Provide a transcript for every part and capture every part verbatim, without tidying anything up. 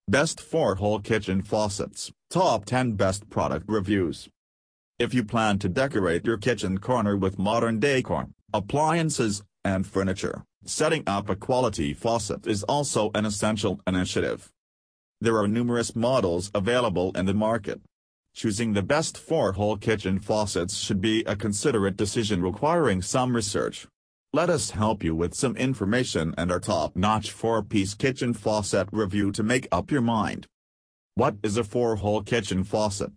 Best four-hole kitchen faucets, top ten best product reviews. If you plan to decorate your kitchen corner with modern decor, appliances, and furniture, setting up a quality faucet is also an essential initiative. There are numerous models available in the market. Choosing the best four-hole kitchen faucets should be a considerate decision requiring some research. Let us help you with some information and our top-notch four-piece kitchen faucet review to make up your mind. What is a four-hole kitchen faucet?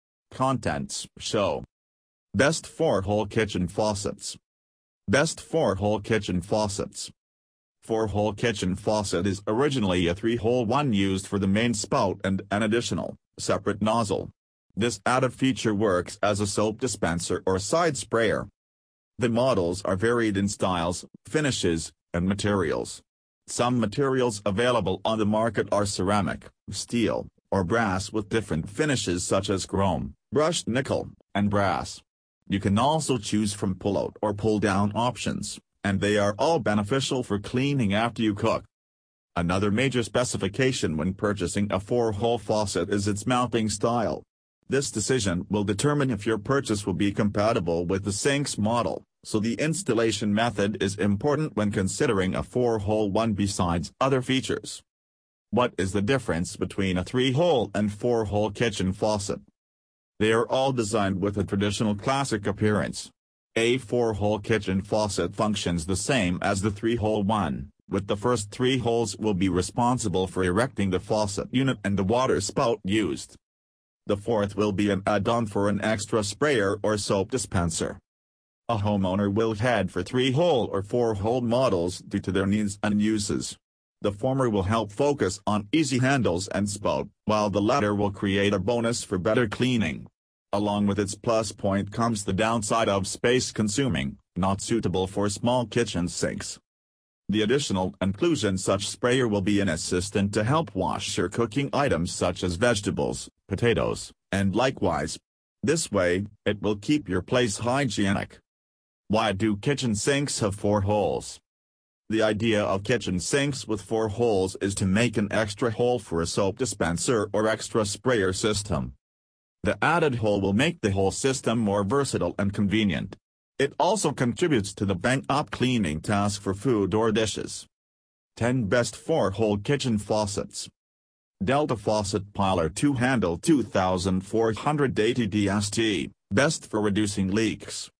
Contents show. Best four-hole kitchen faucets. Best four-hole kitchen faucets. Four-hole kitchen faucet is originally a three-hole one used for the main spout and an additional, separate nozzle. This added feature works as a soap dispenser or side sprayer. The models are varied in styles, finishes, and materials. Some materials available on the market are ceramic, steel, or brass with different finishes such as chrome, brushed nickel, and brass. You can also choose from pull-out or pull-down options, and they are all beneficial for cleaning after you cook. Another major specification when purchasing a four-hole faucet is its mounting style. This decision will determine if your purchase will be compatible with the sink's model, so the installation method is important when considering a four-hole one besides other features. What is the difference between a three-hole and four-hole kitchen faucet? They are all designed with a traditional classic appearance. A four-hole kitchen faucet functions the same as the three-hole one, with the first three holes will be responsible for erecting the faucet unit and the water spout used. The fourth will be an add-on for an extra sprayer or soap dispenser. A homeowner will head for three-hole or four-hole models due to their needs and uses. The former will help focus on easy handles and spout, while the latter will create a bonus for better cleaning. Along with its plus point comes the downside of space-consuming, not suitable for small kitchen sinks. The additional inclusion such sprayer will be an assistant to help wash your cooking items such as vegetables, potatoes, and likewise. This way, it will keep your place hygienic. Why do kitchen sinks have four holes? The idea of kitchen sinks with four holes is to make an extra hole for a soap dispenser or extra sprayer system. The added hole will make the whole system more versatile and convenient. It also contributes to the bang-up cleaning task for food or dishes. ten Best four-hole Kitchen Faucets. Delta Faucet Piler two Handle twenty-four eighty D S T, best for reducing leaks.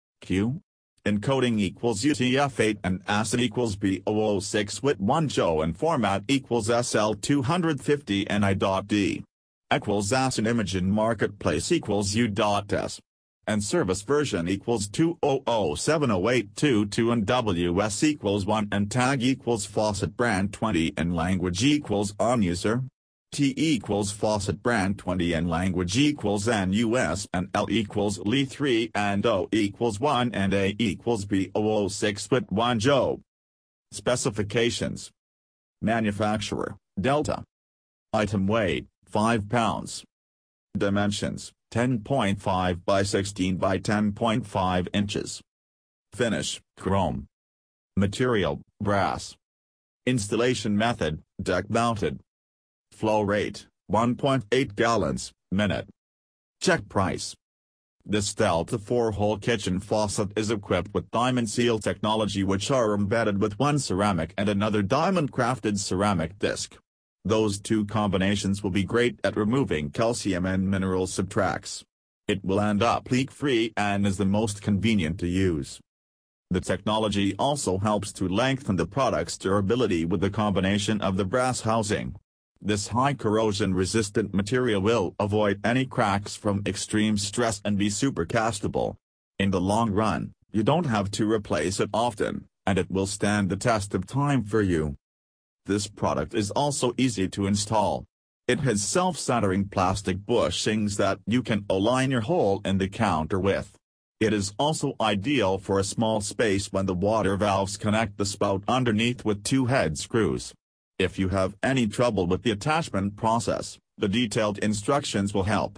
Q. Encoding equals U T F eight and ASIN equals B zero zero six W I T one J O and format equals S L two fifty N I.D. Equals ASIN image in marketplace equals U.S. And service version equals two zero zero seven zero eight two two and W S equals one and tag equals faucet brand twenty and language equals on user. T equals faucet brand twenty and language equals N U S and L equals L E three and O equals one and A equals B zero zero six W I T one J O. Specifications. Manufacturer, Delta. Item weight, five pounds. Dimensions, ten point five by sixteen by ten point five inches. Finish, chrome. Material, brass. Installation method, deck-mounted. Flow rate, one point eight gallons, minute. Check price. This Delta four-hole kitchen faucet is equipped with diamond seal technology which are embedded with one ceramic and another diamond-crafted ceramic disc. Those two combinations will be great at removing calcium and mineral subtracts. It will end up leak-free and is the most convenient to use. The technology also helps to lengthen the product's durability with the combination of the brass housing. This high corrosion-resistant material will avoid any cracks from extreme stress and be super castable. In the long run, you don't have to replace it often, and it will stand the test of time for you. This product is also easy to install. It has self-centering plastic bushings that you can align your hole in the counter with. It is also ideal for a small space when the water valves connect the spout underneath with two head screws. If you have any trouble with the attachment process, the detailed instructions will help.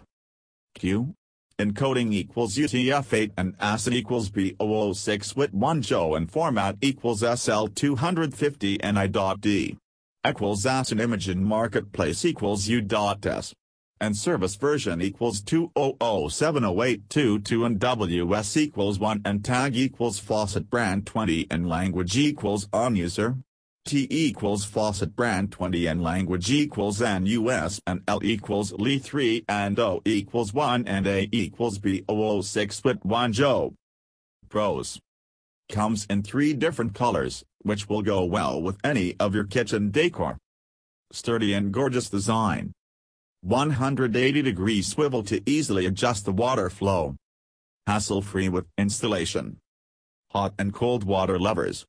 Q. Encoding equals U T F eight and ASIN equals B zero zero six W I T one J O and format equals S L two fifty N I.D. equals as an image in marketplace equals u.s. and service version equals two thousand seven oh eight twenty-two and W S equals one and tag equals faucet brand twenty and language equals on user. T equals faucet brand twenty and language equals N U S and L equals L three and O equals one and A equals B zero zero six with one Joe. Pros. Comes in three different colors, which will go well with any of your kitchen decor. Sturdy and gorgeous design. one hundred eighty degree swivel to easily adjust the water flow. Hassle-free with installation. Hot and cold water levers.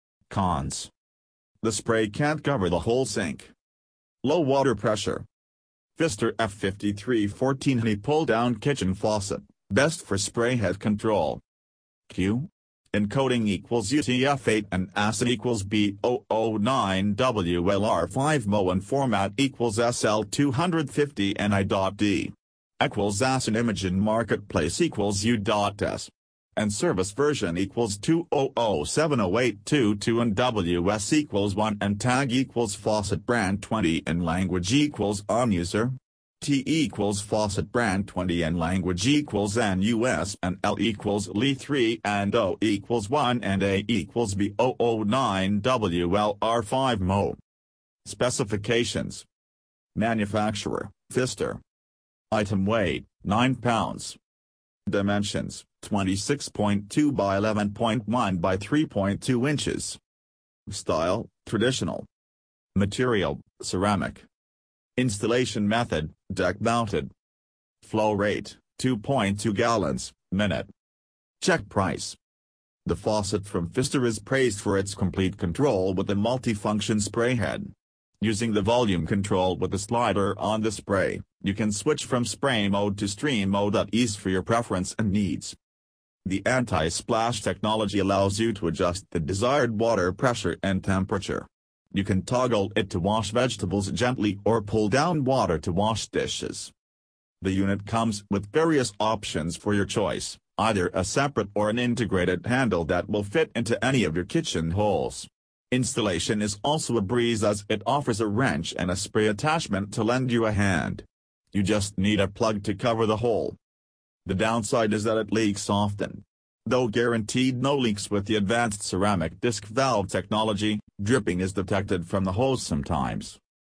Cons. The spray can't cover the whole sink. Low water pressure. Pfister F fifty-three fourteen Honey pull-down kitchen faucet, best for spray head control. Q. Encoding equals U T F eight and A S I N equals B zero zero nine W L R five M O and format equals S L two fifty N I.D. Equals A S I N image in marketplace equals U.S. and service version equals two thousand seven oh eight twenty-two and W S equals one and tag equals faucet brand twenty and language equals on user. T equals faucet brand twenty and language equals N U S and L equals L three and O equals one and A equals B zero zero nine W L R five M O. Specifications. Manufacturer, Pfister. Item weight, nine pounds. Dimensions, twenty-six point two by eleven point one by three point two inches. Style, traditional. Material, ceramic. Installation method, deck-mounted. Flow rate, two point two gallons, minute. Check price. The faucet from Pfister is praised for its complete control with a multifunction spray head. Using the volume control with the slider on the spray, you can switch from spray mode to stream mode at ease for your preference and needs. The anti-splash technology allows you to adjust the desired water pressure and temperature. You can toggle it to wash vegetables gently or pull down water to wash dishes. The unit comes with various options for your choice, either a separate or an integrated handle that will fit into any of your kitchen holes. Installation is also a breeze as it offers a wrench and a spray attachment to lend you a hand. You just need a plug to cover the hole. The downside is that it leaks often. Though guaranteed no leaks with the advanced ceramic disc valve technology, dripping is detected from the hose sometimes.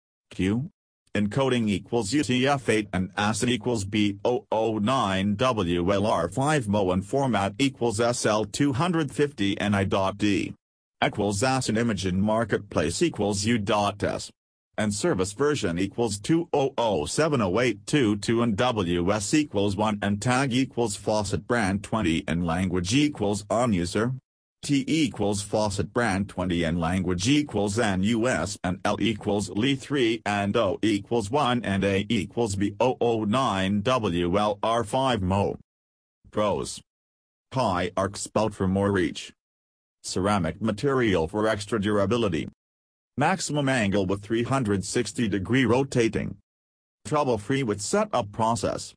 Q. Encoding equals U T F eight and A S I N equals B zero zero nine W L R five M O and format equals S L two fifty N I.D. Equals A S I N image in marketplace equals U.S. and service version equals two thousand seven oh eight twenty-two and W S equals one and tag equals faucet brand twenty and language equals on user. T equals faucet brand twenty and language equals N U S and L equals L three and O equals one and A equals B zero zero nine W L R five M O. Pros. High arc spout for more reach. Ceramic material for extra durability. Maximum angle with three hundred sixty degree rotating. Trouble-free with setup process.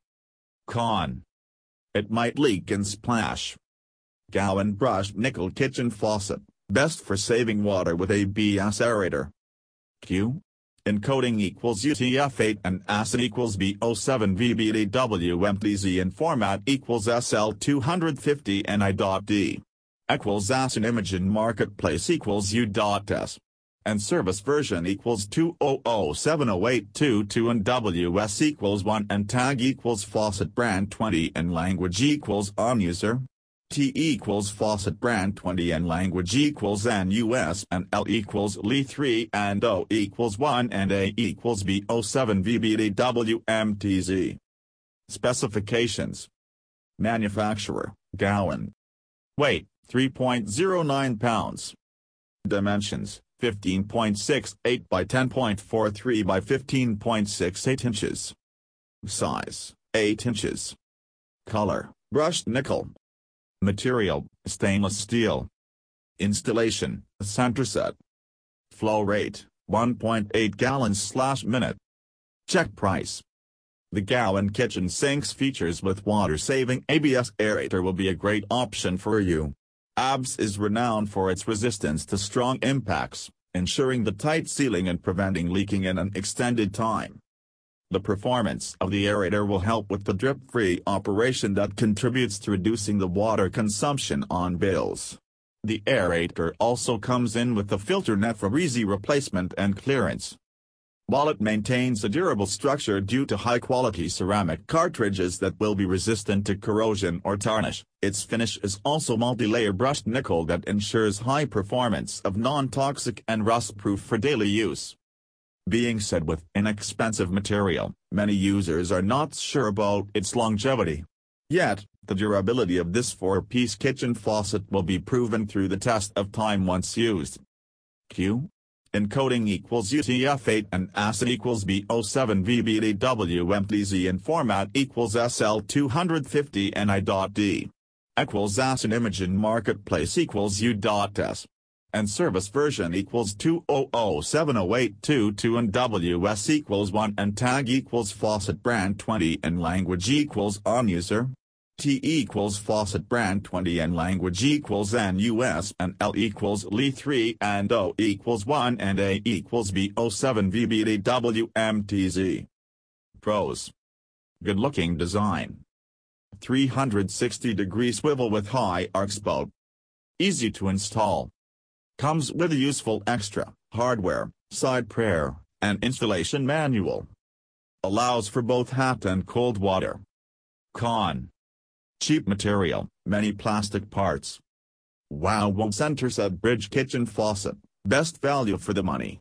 Con. It might leak and splash. Gowan brushed nickel kitchen faucet, best for saving water with A B S aerator. Q. Encoding equals U T F eight and A S I N equals B zero seven V B D W M T Z and format equals S L two fifty N I.D. Equals A S I N image in marketplace equals U.S. and service version equals two thousand seven oh eight twenty-two and W S equals one and tag equals faucet brand twenty and language equals on user. T equals faucet brand twenty and language equals N U S and L equals L three and O equals one and A equals B zero seven V B D W M T Z. Specifications. Manufacturer, Gowan. Weight, three point zero nine pounds. Dimensions, fifteen point six eight by ten point four three by fifteen point six eight inches. Size, eight inches. Color, brushed nickel. Material, stainless steel. Installation, center set. Flow rate, one point eight gallons slash minute. Check price. The Gowan kitchen sinks features with water-saving A B S aerator will be a great option for you. A B S is renowned for its resistance to strong impacts, ensuring the tight sealing and preventing leaking in an extended time. The performance of the aerator will help with the drip-free operation that contributes to reducing the water consumption on bills. The aerator also comes in with a filter net for easy replacement and clearance. While it maintains a durable structure due to high-quality ceramic cartridges that will be resistant to corrosion or tarnish, its finish is also multi-layer brushed nickel that ensures high performance of non-toxic and rust-proof for daily use. Being said with inexpensive material, many users are not sure about its longevity. Yet, the durability of this four-piece kitchen faucet will be proven through the test of time once used. Q. Encoding equals U T F eight and acid equals B O seven V B D W M T Z and format equals S L two fifty N I.D. Equals ASIN image in marketplace equals U.S. And service version equals two zero zero seven zero eight two two and W S equals one and tag equals faucet brand twenty and language equals on user. T equals faucet brand twenty and language equals N U S and L equals L E three and O equals one and A equals B O seven V B D W M T Z. Pros. Good looking design. three hundred sixty degree swivel with high arc bolt. Easy to install. Comes with a useful extra hardware, side prayer, and installation manual. Allows for both hot and cold water. Con. Cheap material, many plastic parts. Wow Wow Center Set Bridge Kitchen Faucet, best value for the money.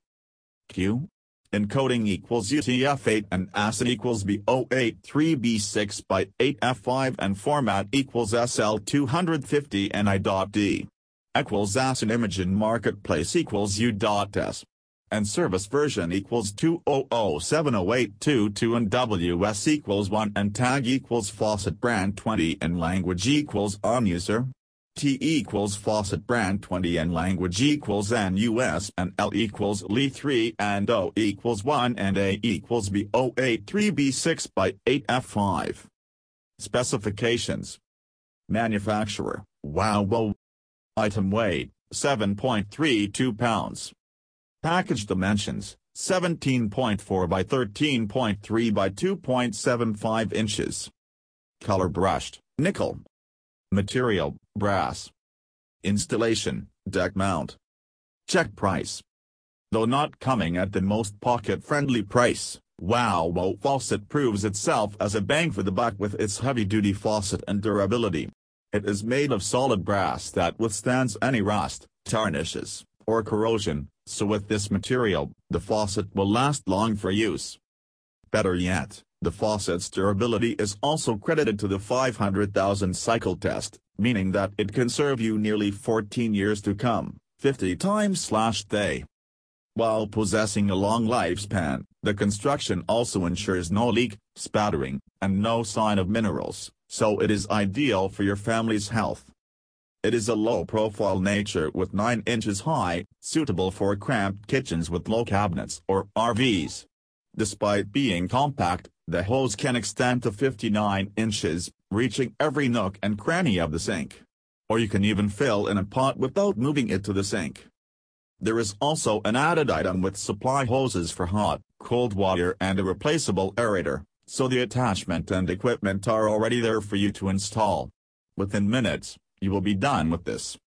Q. Encoding equals U T F eight and acid equals B O eight three B six by eight F five and format equals S L two fifty N I.D. Equals ASIN image in marketplace equals U.S. And service version equals two zero zero seven zero eight two two and W S equals one and tag equals faucet brand twenty and language equals on user. T equals faucet brand twenty and language equals N U S and L equals L E three and O equals one and A equals B O eight three B six by eight F five. Specifications. Manufacturer, Wow Wow. Item weight, seven point three two pounds. Package dimensions, seventeen point four by thirteen point three by two point seven five inches. Color brushed, nickel. Material, brass. Installation, deck mount. Check price. Though not coming at the most pocket-friendly price, Wow Wow Faucet proves itself as a bang for the buck with its heavy-duty faucet and durability. It is made of solid brass that withstands any rust, tarnishes, or corrosion, so with this material, the faucet will last long for use. Better yet, the faucet's durability is also credited to the five hundred thousand cycle test, meaning that it can serve you nearly fourteen years to come, fifty times slash day. While possessing a long lifespan, the construction also ensures no leak, spattering, and no sign of minerals, so it is ideal for your family's health. It is a low-profile nature with nine inches high, suitable for cramped kitchens with low cabinets or R Vs. Despite being compact, the hose can extend to fifty-nine inches, reaching every nook and cranny of the sink. Or you can even fill in a pot without moving it to the sink. There is also an added item with supply hoses for hot, cold water and a replaceable aerator, so the attachment and equipment are already there for you to install. Within minutes, you will be done with this.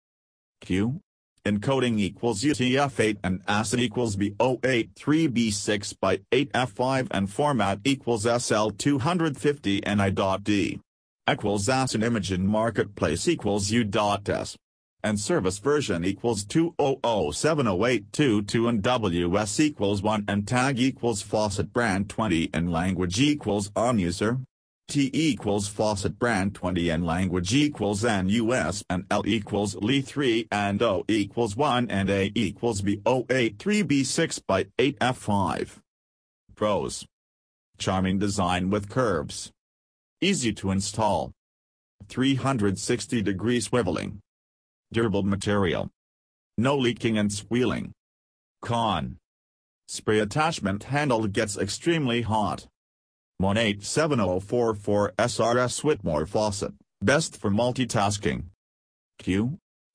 Q. Encoding equals U T F eight and acid equals B O eight three B six by eight F five and format equals S L two fifty N I.D. Equals ASIN image in marketplace equals U.S. And service version equals two zero zero seven zero eight two two and W S equals one and tag equals faucet brand twenty and language equals on user. T equals faucet brand twenty and language equals N U S and L equals L E three and O equals one and A equals B O eight three B six by eight F five. Pros. Charming design with curves. Easy to install. three hundred sixty degree swiveling. Durable material. No leaking and squealing. Con. Spray attachment handle gets extremely hot. one eight seven zero four four S R S Whitmore faucet, best for multitasking. Q.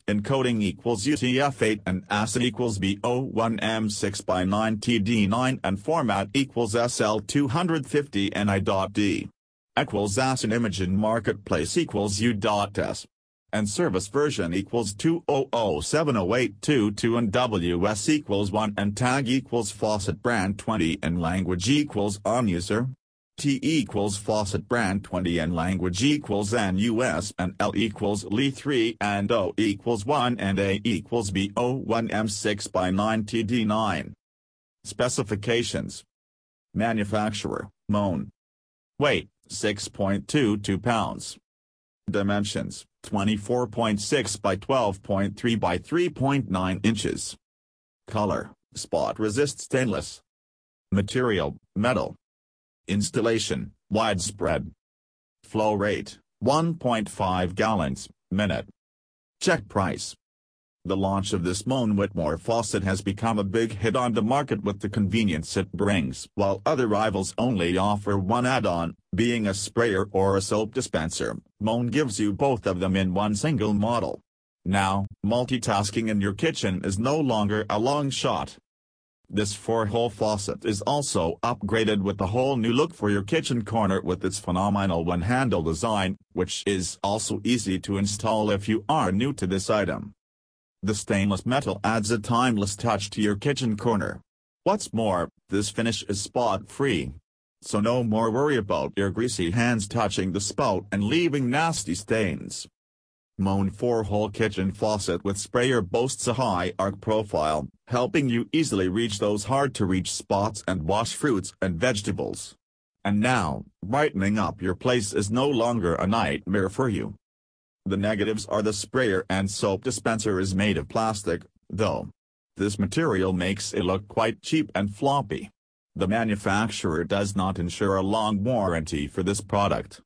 Encoding equals U T F eight and A S I N equals B O one M six by nine T D nine and format equals S L two fifty N I.D. Equals A S I N image in marketplace equals U.S. And service version equals two thousand seven oh eight twenty-two and W S equals one and tag equals faucet brand twenty and language equals on user. T equals faucet brand twenty and language equals N U S and L equals L E three and O equals one and A equals B O one M six by nine T D nine. Specifications. Manufacturer, Moen. Weight, six point two two pounds. Dimensions, twenty-four point six by twelve point three by three point nine inches. Color, spot resist stainless. Material, metal. Installation, widespread. Flow rate, one point five gallons, minute. Check price. The launch of this Moen Whitmore faucet has become a big hit on the market with the convenience it brings. While other rivals only offer one add-on, being a sprayer or a soap dispenser, Moen gives you both of them in one single model. Now, multitasking in your kitchen is no longer a long shot. This four-hole faucet is also upgraded with a whole new look for your kitchen corner with its phenomenal one-handle design, which is also easy to install if you are new to this item. The stainless metal adds a timeless touch to your kitchen corner. What's more, this finish is spot-free. So no more worry about your greasy hands touching the spout and leaving nasty stains. Moen four-hole kitchen faucet with sprayer boasts a high arc profile, helping you easily reach those hard-to-reach spots and wash fruits and vegetables. And now, brightening up your place is no longer a nightmare for you. The negatives are the sprayer and soap dispenser is made of plastic, though. This material makes it look quite cheap and floppy. The manufacturer does not ensure a long warranty for this product.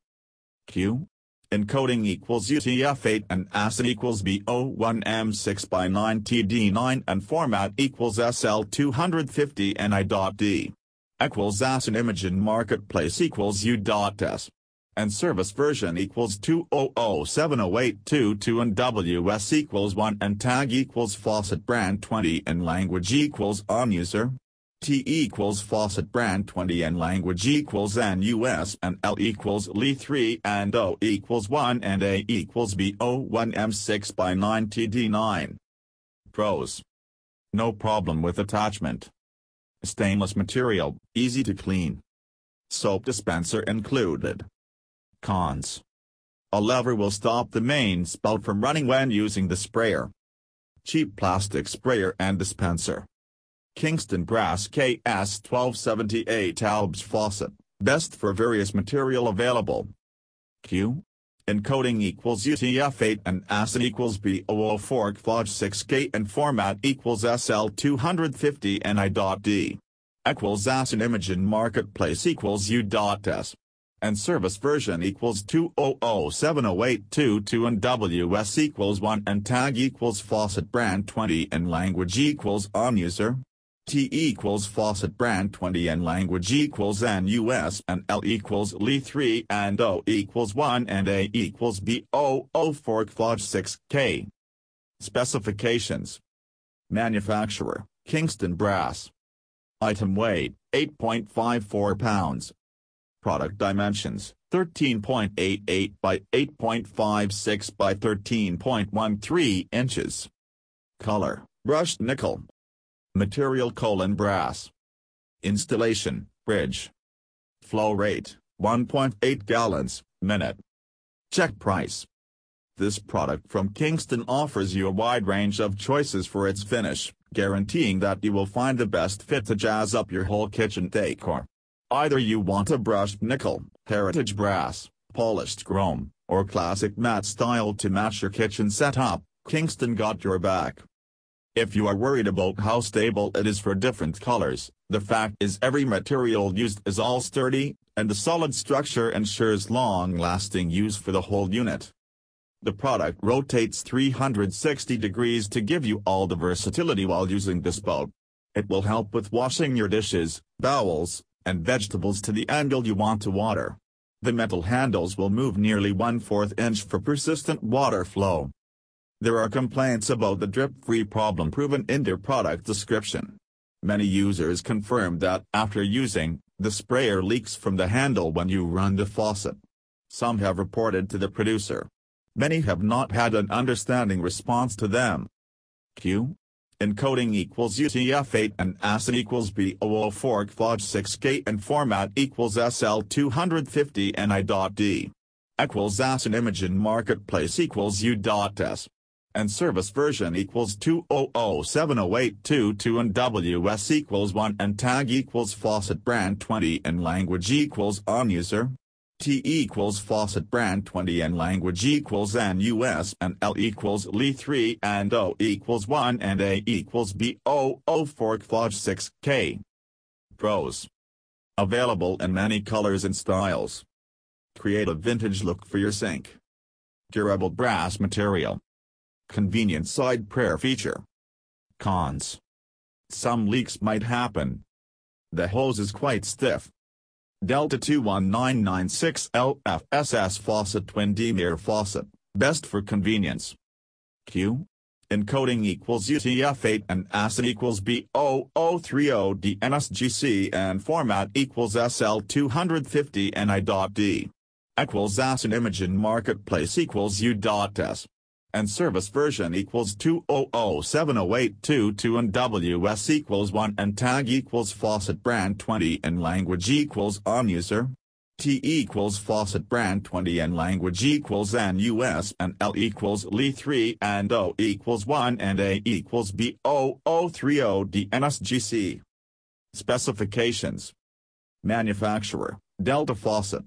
Q. Encoding equals U T F eight and A S I N equals B O one M six by nine T D nine and format equals S L two fifty N I.D. Equals A S I N image in marketplace equals U.S. And service version equals two thousand seven oh eight twenty-two and W S equals one and tag equals faucet brand twenty and language equals on user. T equals faucet brand twenty and language equals N U S and L equals L E three and O equals one and A equals B O one M six by nine T D nine. Pros. No problem with attachment. Stainless material, easy to clean. Soap dispenser included. Cons. A lever will stop the main spout from running when using the sprayer. Cheap plastic sprayer and dispenser. Kingston Brass K S twelve seventy-eight Albs faucet, best for various material available. Q. Encoding equals U T F eight and A S I N equals B O zero four K F O G six K and format equals S L two fifty N I.D. Equals A S I N image in marketplace equals U.S. And service version equals two thousand seven oh eight twenty-two and W S equals one and tag equals faucet brand twenty and language equals on user. T equals faucet brand twenty and language equals N U S and L equals L E three and O equals one and A equals B O zero four K F O G six K. Specifications. Manufacturer, Kingston Brass. Item weight, eight point five four pounds. Product dimensions, thirteen point eight eight by eight point five six by thirteen point one three inches. Color, brushed nickel. Material colon brass. Installation, bridge. Flow rate, one point eight gallons, minute. Check price. This product from Kingston offers you a wide range of choices for its finish, guaranteeing that you will find the best fit to jazz up your whole kitchen decor. Either you want a brushed nickel, heritage brass, polished chrome, or classic matte style to match your kitchen setup, Kingston got your back. If you are worried about how stable it is for different colors, the fact is every material used is all sturdy, and the solid structure ensures long-lasting use for the whole unit. The product rotates three hundred sixty degrees to give you all the versatility while using this spout. It will help with washing your dishes, bowls, and vegetables to the angle you want to water. The metal handles will move nearly one-fourth inch for persistent water flow. There are complaints about the drip-free problem proven in their product description. Many users confirm that after using, the sprayer leaks from the handle when you run the faucet. Some have reported to the producer. Many have not had an understanding response to them. Q. Encoding equals U T F eight and A S I N equals B zero zero four F O G six K and format equals S L two fifty N I.D. equals A S I N image in marketplace equals U.S. and service version equals two zero zero seven zero eight two two and W S equals one and tag equals faucet brand twenty and language equals on user. T equals faucet brand twenty and language equals N U S and L equals L E three and O equals one and A equals B zero zero four F O G six K. Pros. Available in many colors and styles. Create a vintage look for your sink. Durable brass material. Convenient side prayer feature. Cons. Some leaks might happen. The hose is quite stiff. Delta two one nine nine six L F S S faucet twin Demir faucet, best for convenience. Q. Encoding equals U T F eight and A S I N equals B zero zero three zero D N S G C and format equals S L two fifty N I.D. equals A S I N image in marketplace equals U.S. and service version equals two zero zero seven zero eight two two and W S equals one and tag equals faucet brand twenty and language equals on user. T equals faucet brand twenty and language equals N U S and L equals L E three and O equals one and A equals B zero zero three zero D N S G C. Specifications. Manufacturer, Delta Faucet.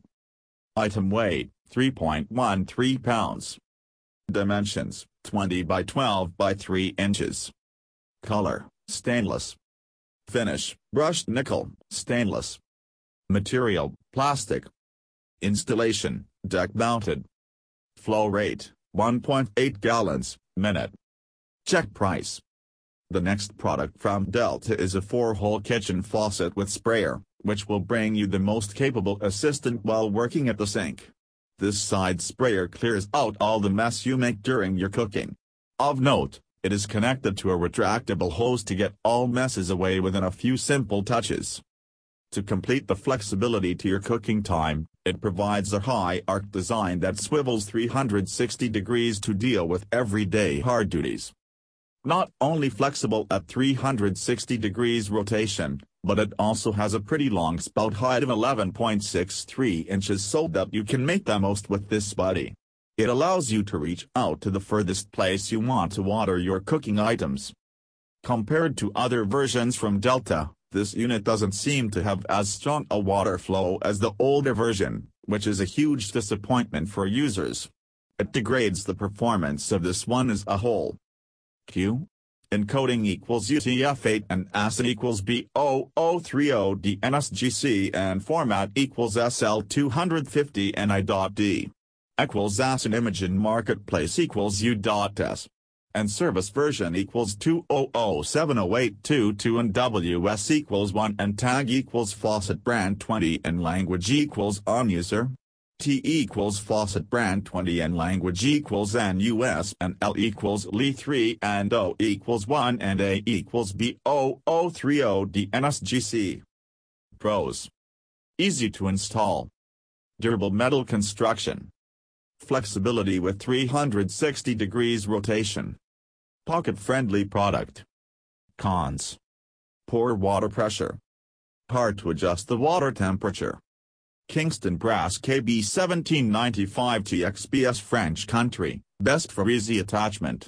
Item weight, three point one three pounds. Dimensions, twenty by twelve by three inches. Color, stainless. Finish, brushed nickel, stainless. Material, plastic. Installation, deck-mounted. Flow rate, one point eight gallons, minute. Check price. The next product from Delta is a four-hole kitchen faucet with sprayer, which will bring you the most capable assistant while working at the sink. This side sprayer clears out all the mess you make during your cooking. Of note, it is connected to a retractable hose to get all messes away within a few simple touches. To complete the flexibility to your cooking time, it provides a high arc design that swivels three hundred sixty degrees to deal with everyday hard duties. Not only flexible at three hundred sixty degrees rotation, but it also has a pretty long spout height of eleven point six three inches so that you can make the most with this buddy. It allows you to reach out to the furthest place you want to water your cooking items. Compared to other versions from Delta, this unit doesn't seem to have as strong a water flow as the older version, which is a huge disappointment for users. It degrades the performance of this one as a whole. Q. Encoding equals U T F eight and A S I N equals B zero zero three zero D N S G C and format equals S L two fifty N I.D. equals A S I N image in marketplace equals U.S. and service version equals two zero zero seven zero eight two two and W S equals one and tag equals faucet brand twenty and language equals on user. T equals faucet brand twenty and language equals N U S and L equals L E three and O equals one and A equals B zero zero three zero D N S G C. Pros. Easy to install. Durable metal construction. Flexibility with three hundred sixty degrees rotation. Pocket-friendly product. Cons. Poor water pressure. Hard to adjust the water temperature. Kingston Brass K B seventeen ninety-five T X B S French country, best for easy attachment.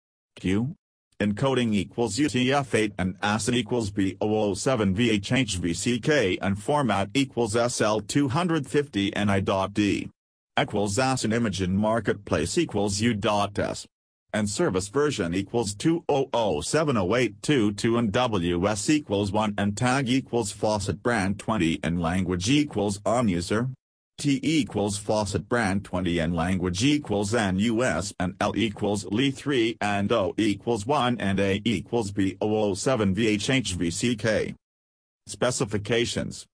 Q. Encoding equals U T F eight and A S I N equals B zero zero seven V H H V C K and format equals S L two fifty N I.D. equals A S I N image in marketplace equals U.S. and service version equals two zero zero seven zero eight two two and W S equals one and tag equals faucet brand twenty and language equals on user. T equals faucet brand twenty and language equals N U S and L equals L E three and O equals one and A equals B zero zero seven V H H V C K. Specifications.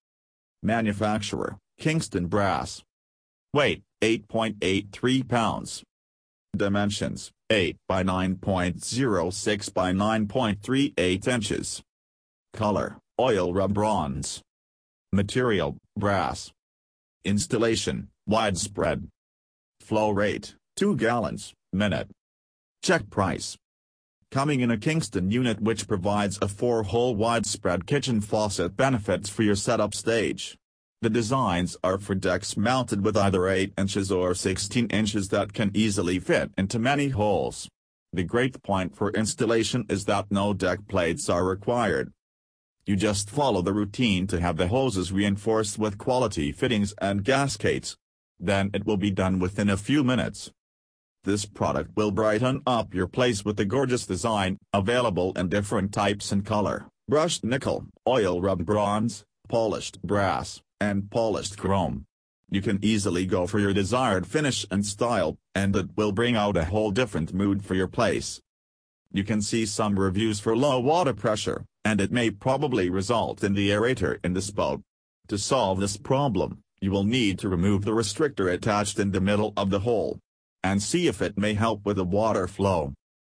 Manufacturer, Kingston Brass. Weight, eight point eight three pounds. Dimensions, eight by nine point zero six by nine point three eight inches. Color, oil rub bronze. Material, brass. Installation, widespread. Flow rate, two gallons, minute. Check price. Coming in a Kingston unit which provides a four-hole widespread kitchen faucet benefits for your setup stage. The designs are for decks mounted with either eight inches or sixteen inches that can easily fit into many holes. The great point for installation is that no deck plates are required. You just follow the routine to have the hoses reinforced with quality fittings and gaskets. Then it will be done within a few minutes. This product will brighten up your place with a gorgeous design, available in different types and color: brushed nickel, oil rub bronze, polished brass, and polished chrome. You can easily go for your desired finish and style, and it will bring out a whole different mood for your place. You can see some reviews for low water pressure, and it may probably result in the aerator in the spout. To solve this problem, you will need to remove the restrictor attached in the middle of the hole, and see if it may help with the water flow.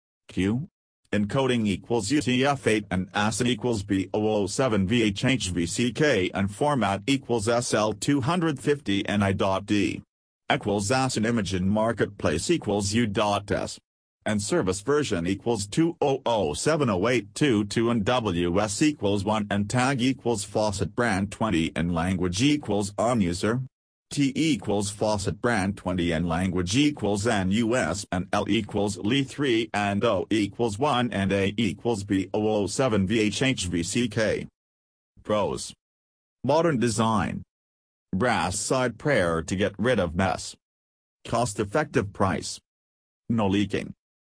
Q. Encoding equals U T F eight and acid equals B zero zero seven V H H V C K and format equals S L two fifty N I.D. Equals acid image in marketplace equals U.S. And service version equals two zero zero seven zero eight two two and W S equals one and tag equals faucet brand twenty and language equals on user. T equals faucet brand twenty and language equals N U S and L equals L three and O equals one and A equals B zero zero seven V H H V C K. Pros. Modern design. Brass side prayer to get rid of mess. Cost-effective price. No leaking.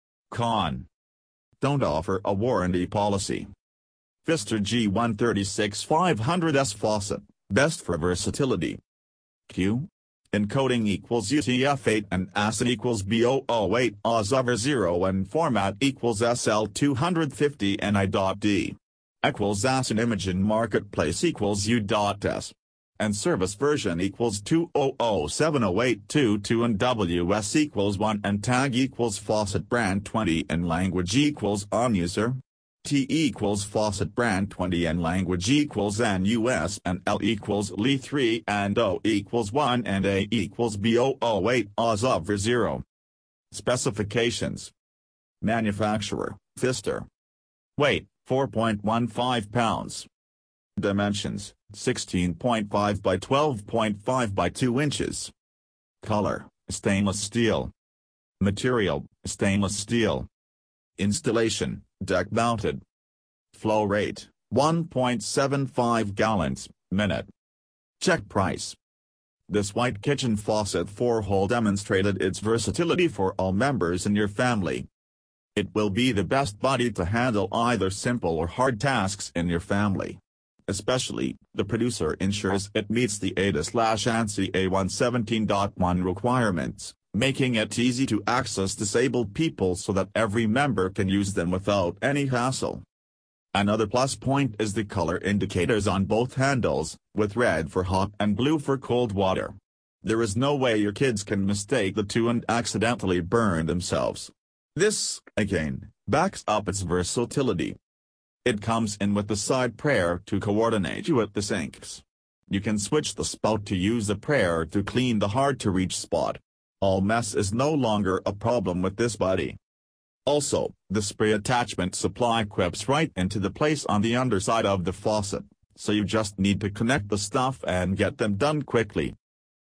Con. Don't offer a warranty policy. Pfister G one thirty-six five hundred S faucet, best for versatility. Q. Encoding equals U T F eight and acid equals B zero zero eight A S over zero and format equals S L two fifty N I.D. Equals acid image in marketplace equals U.S. And service version equals two zero zero seven zero eight two two and W S equals one and tag equals faucet brand twenty and language equals on user. T equals faucet brand twenty and language equals N U S and L equals L three and O equals one and A equals B zero zero eight A S over zero. Specifications. Manufacturer, Pfister. Weight, four point one five pounds. Dimensions, sixteen point five by twelve point five by two inches. Color, stainless steel. Material, stainless steel. Installation, deck mounted. Flow rate, one point seven five gallons, minute. Check price. This white kitchen faucet four-hole demonstrated its versatility for all members in your family. It will be the best buddy to handle either simple or hard tasks in your family. Especially, the producer ensures it meets the A D A ANSI A one seventeen point one requirements, making it easy to access disabled people so that every member can use them without any hassle. Another plus point is the color indicators on both handles, with red for hot and blue for cold water. There is no way your kids can mistake the two and accidentally burn themselves. This, again, backs up its versatility. It comes in with the side prayer to coordinate you at the sinks. You can switch the spout to use the prayer to clean the hard-to-reach spot. All mess is no longer a problem with this buddy. Also, the spray attachment supply clips right into the place on the underside of the faucet, so you just need to connect the stuff and get them done quickly.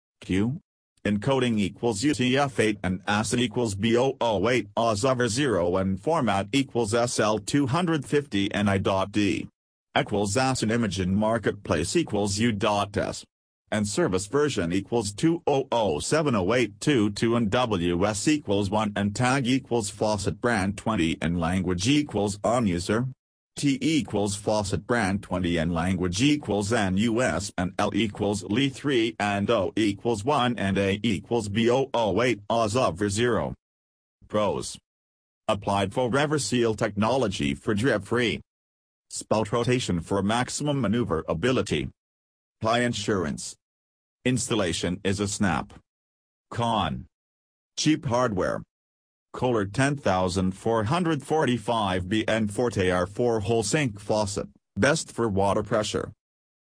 Q. Encoding equals U T F eight and acid equals B zero zero eight A S over zero and format equals S L two fifty N I.D. Equals acid image in marketplace equals U.S. And service version equals two zero zero seven zero eight two two and W S equals one and tag equals faucet brand twenty and language equals on user. T equals faucet brand twenty and language equals N U S and L equals L three and O equals one and A equals B zero zero eight A S over zero. Pros. Applied for Reverseal technology for drip-free. Spout rotation for maximum maneuverability. High insurance. Installation is a snap. Con. Cheap hardware. Kohler ten thousand four hundred forty-five B N Forte R four hole sink faucet, best for water pressure.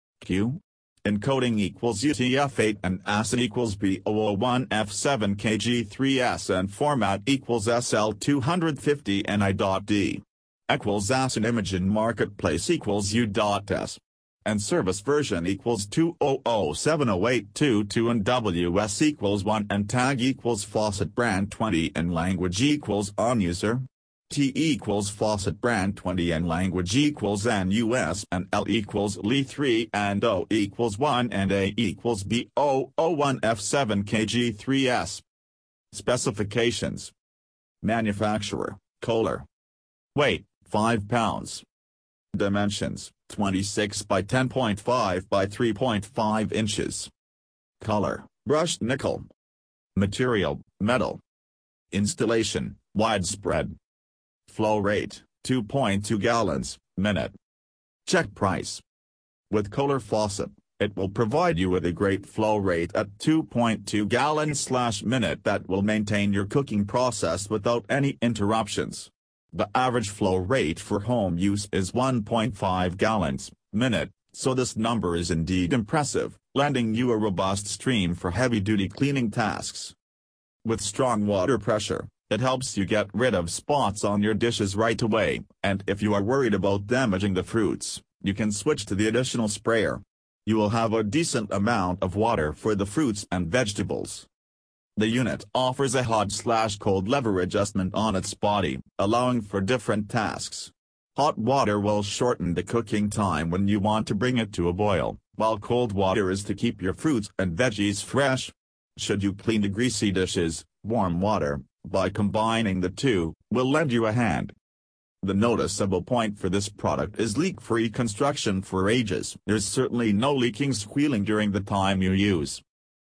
Q. Encoding equals U T F eight and A S I N equals B zero zero one F seven K G three S and format equals S L two fifty N I.D. Equals A S I N image in marketplace equals U.S. And service version equals two zero zero seven zero eight two two and W S equals one and tag equals faucet brand twenty and language equals on user. T equals faucet brand twenty and language equals N U S and L equals L E three and O equals one and A equals B zero zero one F seven K G three S. Specifications. Manufacturer, Kohler. Weight, five pounds. Dimensions, twenty-six by ten point five by three point five inches. Color, brushed nickel. Material, metal. Installation, widespread. Flow rate, two point two gallons, minute. Check price. With Kohler faucet, it will provide you with a great flow rate at two point two gallons slash minute that will maintain your cooking process without any interruptions. The average flow rate for home use is one point five gallons, minute, so this number is indeed impressive, lending you a robust stream for heavy-duty cleaning tasks. With strong water pressure, it helps you get rid of spots on your dishes right away, and if you are worried about damaging the fruits, you can switch to the additional sprayer. You will have a decent amount of water for the fruits and vegetables. The unit offers a hot-slash-cold lever adjustment on its body, allowing for different tasks. Hot water will shorten the cooking time when you want to bring it to a boil, while cold water is to keep your fruits and veggies fresh. Should you clean the greasy dishes, warm water, by combining the two, will lend you a hand. The noticeable point for this product is leak-free construction for ages. There's certainly no leaking squealing during the time you use.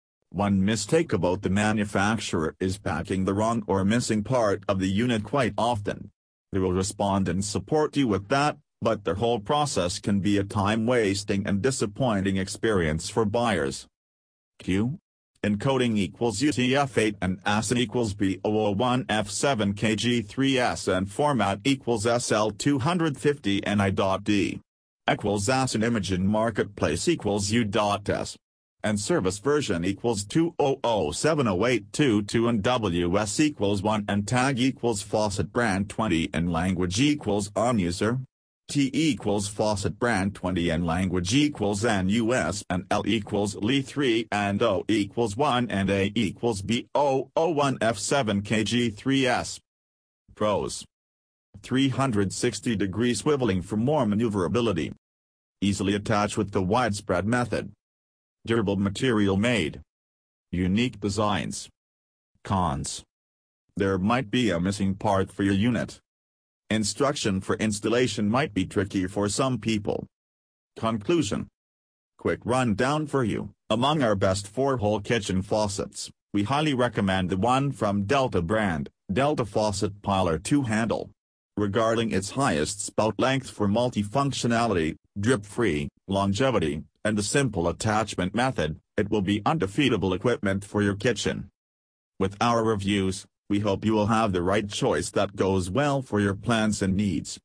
One mistake about the manufacturer is packing the wrong or missing part of the unit quite often. They will respond and support you with that, but their whole process can be a time-wasting and disappointing experience for buyers. Q. Encoding equals U T F eight and A S I N equals B zero zero one F seven K G three S and format equals S L two fifty N I.D. Equals A S I N image in marketplace equals U.S. And service version equals two zero zero seven zero eight two two and W S equals one and tag equals faucet brand twenty and language equals on user. T equals faucet brand twenty and language equals N U S and L equals L E three and O equals one and A equals B zero zero one F seven K G three S. Pros. three hundred sixty degree swiveling for more maneuverability. Easily attach with the widespread method. Durable material made. Unique designs. Cons. There might be a missing part for your unit. Instruction for installation might be tricky for some people. Conclusion. Quick rundown for you. Among our best four-hole kitchen faucets, we highly recommend the one from Delta brand, Delta Faucet Piler two handle. Regarding its highest spout length for multifunctionality, drip-free, longevity, and the simple attachment method, it will be undefeatable equipment for your kitchen. With our reviews, we hope you will have the right choice that goes well for your plans and needs.